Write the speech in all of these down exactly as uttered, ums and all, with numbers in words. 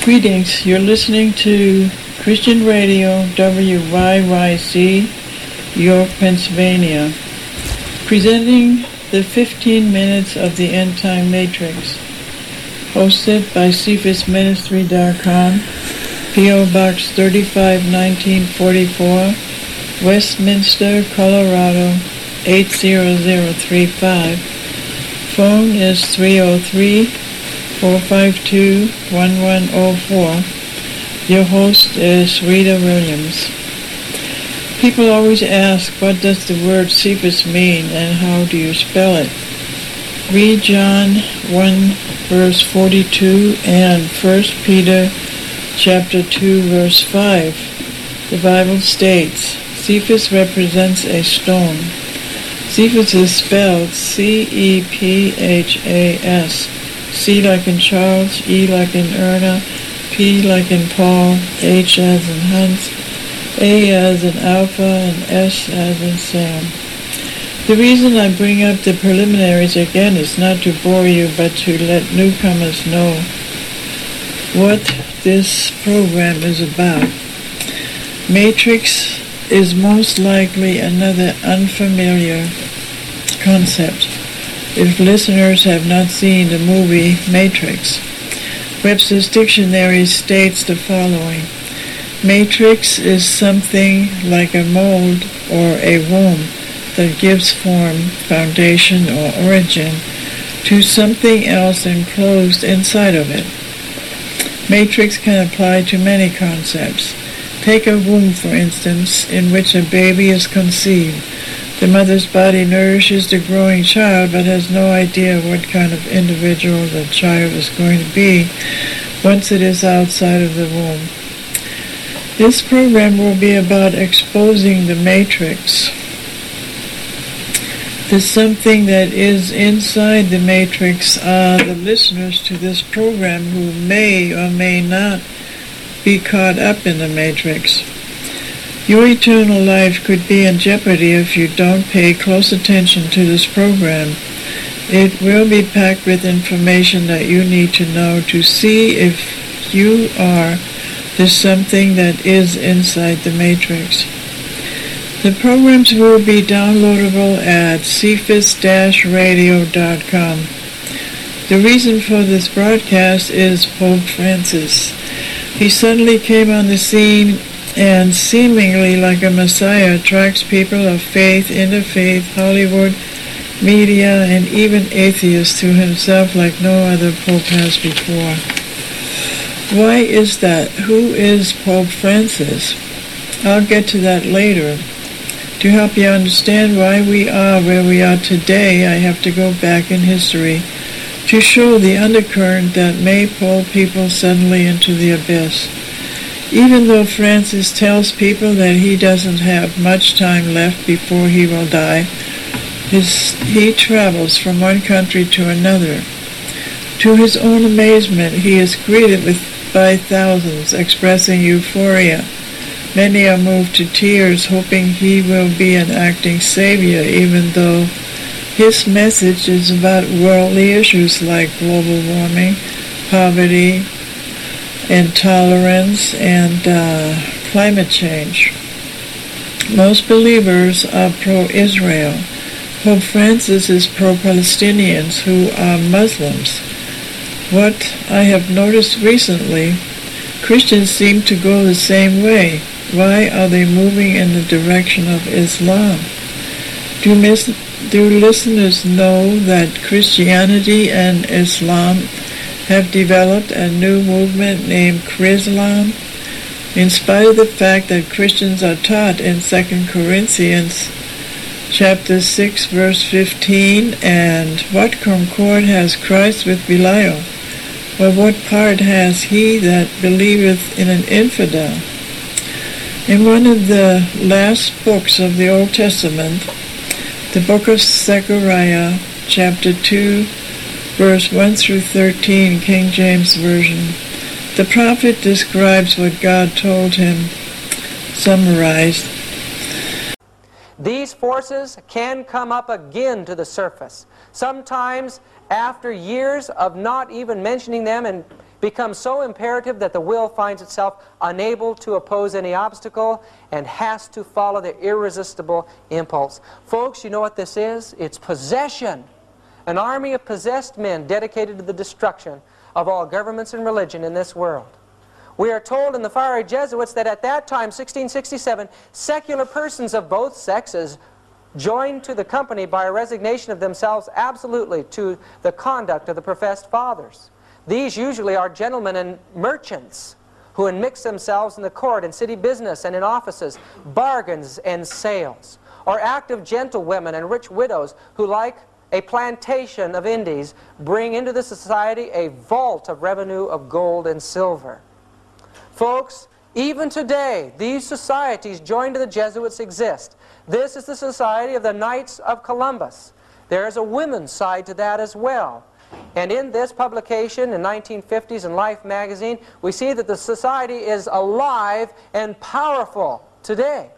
Greetings, you're listening to Christian Radio W Y Y C, York, Pennsylvania, presenting the fifteen minutes of the End Time Matrix, hosted by Cephas Ministry dot com, P O Box thirty-five nineteen forty-four, Westminster, Colorado eight zero zero three five. Phone is three oh three, four five two, one one oh four. Your host is Rita Williams. People always ask, what does the word Cephas mean and how do you spell it? Read John one verse forty-two and First Peter chapter two verse five. The Bible states, Cephas represents a stone. Cephas is spelled C E P H A S. C like in Charles, E like in Erna, P like in Paul, H as in Hans, A as in Alpha, and S as in Sam. The reason I bring up the preliminaries again is not to bore you, but to let newcomers know what this program is about. Matrix is most likely another unfamiliar concept if listeners have not seen the movie Matrix. Webster's Dictionary states the following: Matrix is something like a mold or a womb that gives form, foundation, or origin to something else enclosed inside of it. Matrix can apply to many concepts. Take a womb, for instance, in which a baby is conceived. The mother's body nourishes the growing child, but has no idea what kind of individual the child is going to be once it is outside of the womb. This program will be about exposing the matrix. The something that is inside the matrix are the listeners to this program who may or may not be caught up in the matrix. Your eternal life could be in jeopardy if you don't pay close attention to this program. It will be packed with information that you need to know to see if you are the something that is inside the matrix. The programs will be downloadable at cephas dash radio dot com. The reason for this broadcast is Pope Francis. He suddenly came on the scene and seemingly like a messiah attracts people of faith, interfaith, Hollywood, media, and even atheists to himself like no other pope has before. Why is that? Who is Pope Francis? I'll get to that later. To help you understand why we are where we are today, I have to go back in history to show the undercurrent that may pull people suddenly into the abyss. Even though Francis tells people that he doesn't have much time left before he will die, his, he travels from one country to another. To his own amazement, he is greeted with, by thousands expressing euphoria. Many are moved to tears, hoping he will be an acting savior, even though his message is about worldly issues like global warming, poverty, intolerance, and uh, climate change. Most believers are pro-Israel. Pope Francis is pro-Palestinians who are Muslims. What I have noticed recently, Christians seem to go the same way. Why are they moving in the direction of Islam? Do, mis- do listeners know that Christianity and Islam have developed a new movement named Chrislam? In spite of the fact that Christians are taught in Second Corinthians chapter six verse fifteen, and what concord has Christ with Belial? Or what part has he that believeth in an infidel? In one of the last books of the Old Testament, the book of Zechariah, chapter two, verse one through thirteen, King James Version, the prophet describes what God told him, summarized. These forces can come up again to the surface, sometimes after years of not even mentioning them and becomes so imperative that the will finds itself unable to oppose any obstacle and has to follow the irresistible impulse. Folks, you know what this is? It's possession. An army of possessed men dedicated to the destruction of all governments and religion in this world. We are told in the fiery Jesuits that at that time, sixteen sixty-seven, secular persons of both sexes joined to the company by a resignation of themselves absolutely to the conduct of the professed fathers. These usually are gentlemen and merchants who enmix themselves in the court and city business and in offices, bargains and sales, or active gentlewomen and rich widows who, like a plantation of Indies, bring into the society a vault of revenue of gold and silver. Folks, even today, these societies joined to the Jesuits exist. This is the Society of the Knights of Columbus. There is a women's side to that as well. And in this publication in nineteen fifties in Life magazine, we see that the society is alive and powerful today.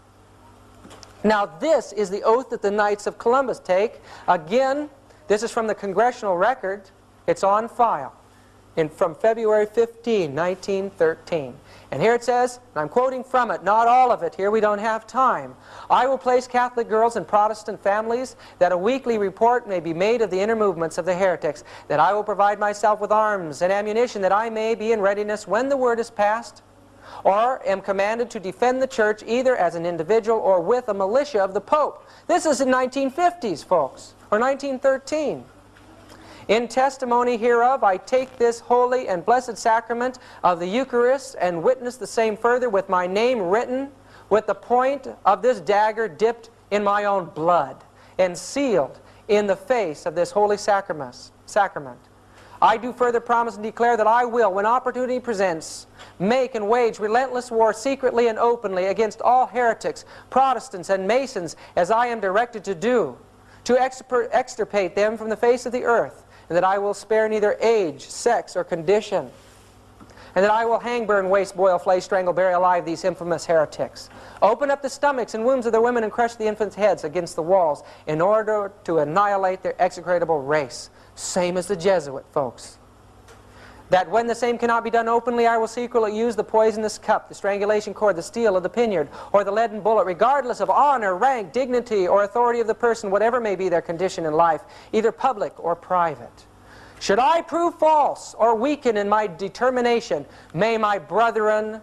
Now this is the oath that the Knights of Columbus take. Again, this is from the Congressional Record. It's on file. In, from February fifteenth, nineteen thirteen. And here it says, and I'm quoting from it, not all of it here, we don't have time. I will place Catholic girls in Protestant families, that a weekly report may be made of the inner movements of the heretics, that I will provide myself with arms and ammunition, that I may be in readiness when the word is passed, or am commanded to defend the church either as an individual or with a militia of the Pope. This is in nineteen fifties, folks, or nineteen thirteen. In testimony hereof, I take this holy and blessed sacrament of the Eucharist and witness the same further with my name written, with the point of this dagger dipped in my own blood, and sealed in the face of this holy sacrament. sacrament. I do further promise and declare that I will, when opportunity presents, make and wage relentless war secretly and openly against all heretics, Protestants, and Masons, as I am directed to do, to extirpate them from the face of the earth, and that I will spare neither age, sex, or condition, and that I will hang, burn, waste, boil, flay, strangle, bury alive these infamous heretics. Open up the stomachs and wombs of their women and crush the infants' heads against the walls in order to annihilate their execrable race. Same as the Jesuit, folks. That when the same cannot be done openly, I will secretly use the poisonous cup, the strangulation cord, the steel of the poniard, or the leaden bullet, regardless of honor, rank, dignity, or authority of the person, whatever may be their condition in life, either public or private. Should I prove false or weaken in my determination, may my brethren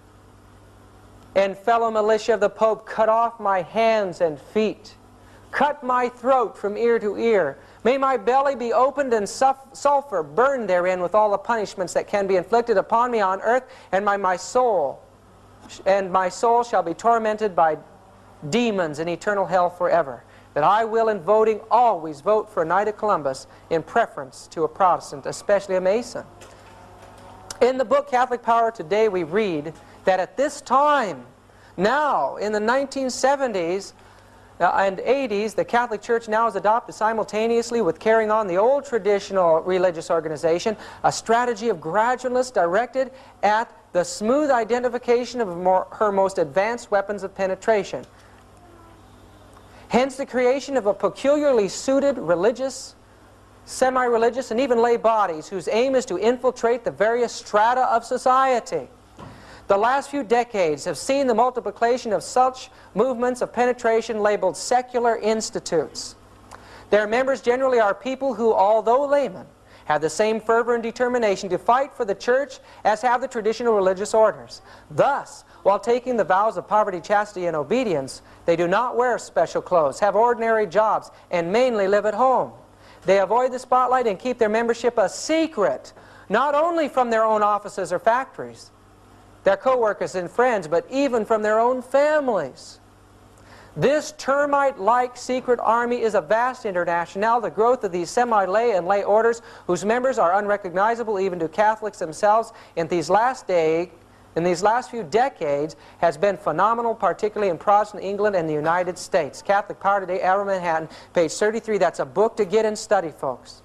and fellow militia of the Pope cut off my hands and feet, cut my throat from ear to ear. May my belly be opened and sulfur burned therein with all the punishments that can be inflicted upon me on earth, and my, my soul and my soul shall be tormented by demons in eternal hell forever. That I will in voting always vote for a Knight of Columbus in preference to a Protestant, especially a Mason. In the book Catholic Power Today we read that at this time, now in the nineteen seventies, Uh, and eighties, the Catholic Church now has adopted simultaneously with carrying on the old traditional religious organization a strategy of gradualness directed at the smooth identification of more, her most advanced weapons of penetration. Hence the creation of a peculiarly suited religious, semi-religious, and even lay bodies whose aim is to infiltrate the various strata of society. The last few decades have seen the multiplication of such movements of penetration labeled secular institutes. Their members generally are people who, although laymen, have the same fervor and determination to fight for the church as have the traditional religious orders. Thus, while taking the vows of poverty, chastity, and obedience, they do not wear special clothes, have ordinary jobs, and mainly live at home. They avoid the spotlight and keep their membership a secret, not only from their own offices or factories, their co-workers and friends, but even from their own families. This termite-like secret army is a vast international. The growth of these semi-lay and lay orders, whose members are unrecognizable even to Catholics themselves, in these last day, in these last few decades, has been phenomenal, particularly in Protestant England and the United States. Catholic Power Today, Hour of Manhattan, page thirty-three. That's a book to get and study, folks.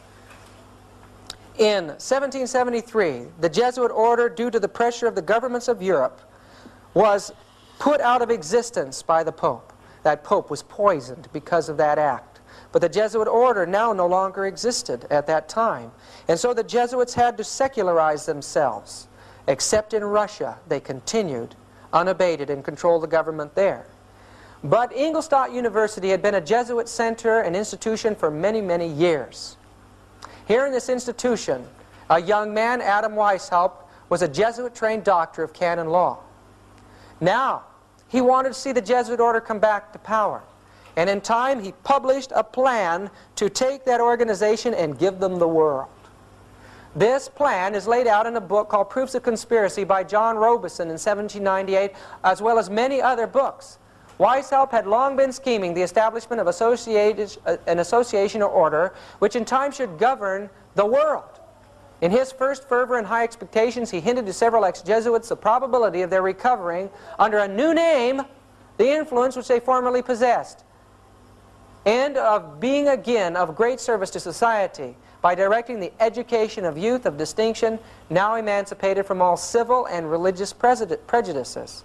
In seventeen seventy-three, the Jesuit order, due to the pressure of the governments of Europe, was put out of existence by the Pope. That Pope was poisoned because of that act. But the Jesuit order now no longer existed at that time. And so the Jesuits had to secularize themselves. Except in Russia, they continued unabated and controlled the government there. But Ingolstadt University had been a Jesuit center and institution for many, many years. Here in this institution, a young man, Adam Weishaupt, was a Jesuit-trained doctor of canon law. Now, he wanted to see the Jesuit order come back to power. And in time, he published a plan to take that organization and give them the world. This plan is laid out in a book called Proofs of Conspiracy by John Robeson in seventeen ninety-eight, as well as many other books. Weishaupt had long been scheming the establishment of associated, uh, an association or order which in time should govern the world. In his first fervor and high expectations, he hinted to several ex-Jesuits the probability of their recovering, under a new name, the influence which they formerly possessed, and of being again of great service to society by directing the education of youth of distinction, now emancipated from all civil and religious prejudices.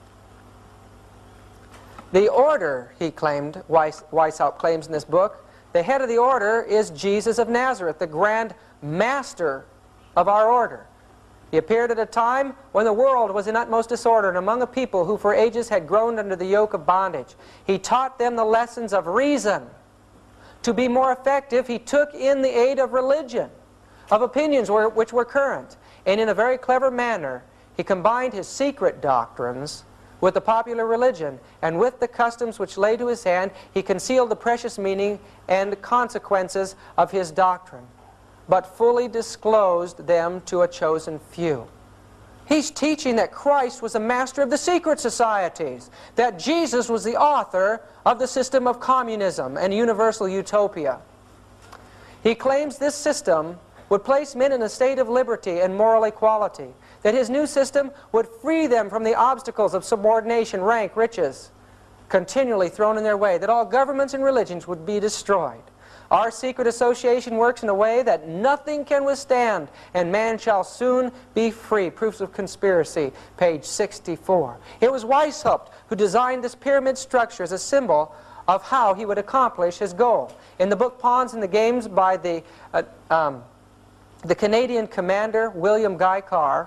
The order, he claimed, Weiss, Weishaupt claims in this book, the head of the order is Jesus of Nazareth, the grand master of our order. He appeared at a time when the world was in utmost disorder and among a people who for ages had groaned under the yoke of bondage. He taught them the lessons of reason. To be more effective, he took in the aid of religion, of opinions which were current, and in a very clever manner, he combined his secret doctrines with the popular religion, and with the customs which lay to his hand, he concealed the precious meaning and consequences of his doctrine, but fully disclosed them to a chosen few. He's teaching that Christ was the master of the secret societies, that Jesus was the author of the system of communism and universal utopia. He claims this system would place men in a state of liberty and moral equality, that his new system would free them from the obstacles of subordination, rank, riches, continually thrown in their way, that all governments and religions would be destroyed. Our secret association works in a way that nothing can withstand, and man shall soon be free. Proofs of Conspiracy, page sixty-four. It was Weishaupt who designed this pyramid structure as a symbol of how he would accomplish his goal. In the book Pawns and the Games by the, uh, um, the Canadian commander William Guy Carr,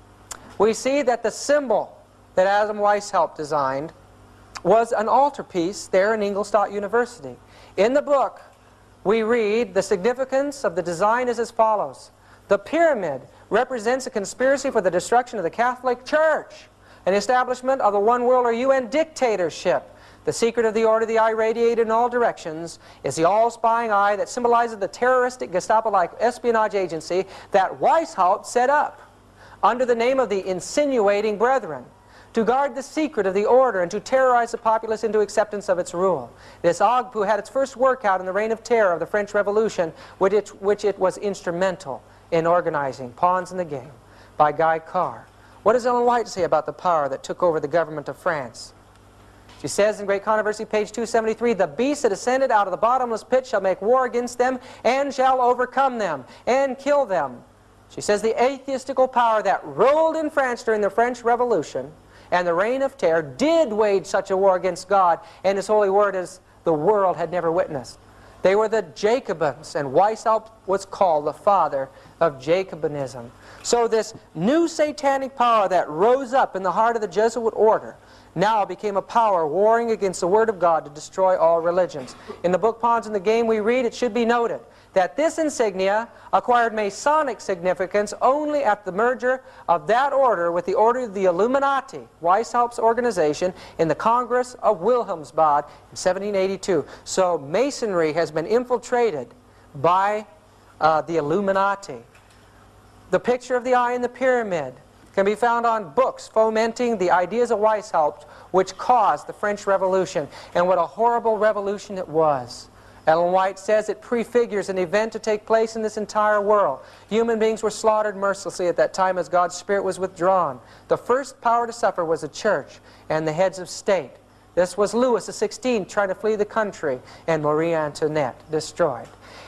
we see that the symbol that Adam Weishaupt designed was an altarpiece there in Ingolstadt University. In the book, we read the significance of the design is as follows. The pyramid represents a conspiracy for the destruction of the Catholic Church, an establishment of the one world or U N dictatorship. The secret of the order, the eye radiated in all directions, is the all-spying eye that symbolizes the terroristic Gestapo-like espionage agency that Weishaupt set up under the name of the insinuating brethren, to guard the secret of the order and to terrorize the populace into acceptance of its rule. This Agpu had its first workout in the reign of terror of the French Revolution, which it, which it was instrumental in organizing. Pawns in the Game by Guy Carr. What does Ellen White say about the power that took over the government of France? She says in Great Controversy, page two seventy-three, the beast that ascended out of the bottomless pit shall make war against them and shall overcome them and kill them. She says the atheistical power that ruled in France during the French Revolution and the reign of terror did wage such a war against God and His holy word as the world had never witnessed. They were the Jacobins, and Weishaupt was called the father of Jacobinism. So this new satanic power that rose up in the heart of the Jesuit order now became a power warring against the Word of God to destroy all religions. In the book Pawns in the Game we read, it should be noted that this insignia acquired Masonic significance only at the merger of that order with the order of the Illuminati, Weishaupt's organization, in the Congress of Wilhelmsbad in seventeen eighty-two. So Masonry has been infiltrated by uh, the Illuminati. The picture of the eye in the pyramid can be found on books fomenting the ideas of Weishaupt, which caused the French Revolution. And what a horrible revolution it was. Ellen White says it prefigures an event to take place in this entire world. Human beings were slaughtered mercilessly at that time as God's Spirit was withdrawn. The first power to suffer was the church and the heads of state. This was Louis the sixteenth trying to flee the country, and Marie Antoinette destroyed.